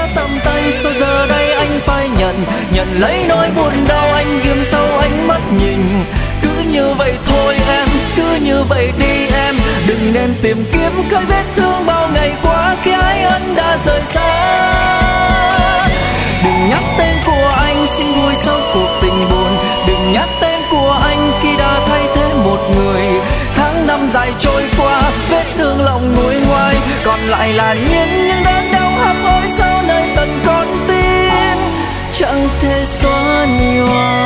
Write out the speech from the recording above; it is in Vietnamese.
tầm tay, sao giờ đây anh phải nhận lấy nỗi buồn đau. Anh ghim sâu ánh mắt nhìn, cứ như vậy thôi em, cứ như vậy đi em. Đừng nên tìm kiếm cái vết thương bao ngày qua khi ái ân đã rời xa. Đừng nhắc tên của anh, xin vui sau cuộc tình buồn. Đừng nhắc tên của anh khi đã thay thế một người. Tháng năm dài trôi qua, vết thương lòng nguôi ngoai, còn lại là những đớn đau hấp hối sâu nơi tận con tim, chẳng thể xóa nhòa.